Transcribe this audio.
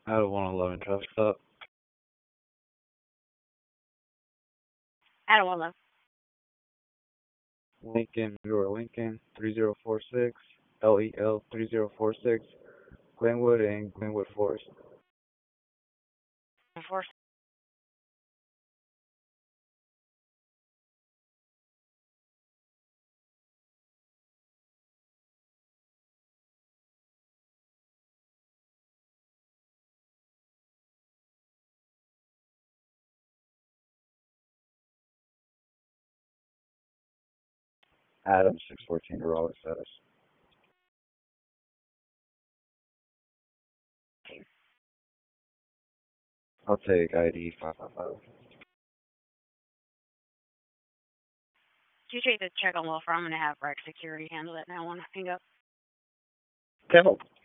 Out of 111 traffic stop. Adam Willow. Lincoln, Euro Lincoln 3046, LEL 3046, Glenwood and Glenwood Forest. Before Adam 614 to Raleigh status. I'll take ID 555. you take the check on Wilfer, I'm going to have Rex Security handle it now when I hang up. Okay, hold.